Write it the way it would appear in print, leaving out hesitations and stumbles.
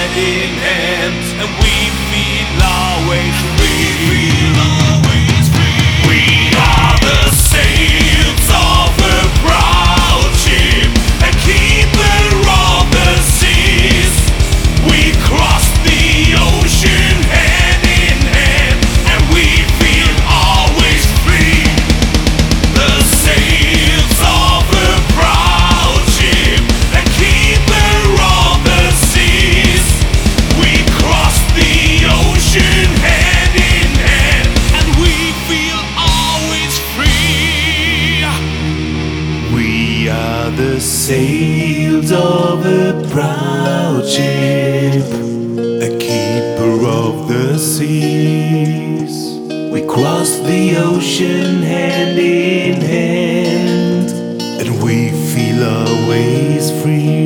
hand in hand, and we feel always free. We are the sails of a proud ship, a keeper of the seas. We cross the ocean hand in hand, and we feel always free. The sails of a proud ship, a keeper of the seas. We cross the ocean hand in hand, and we feel always free. We are the sails of a proud ship, a keeper of the seas. We cross the ocean hand in hand, and we feel always free.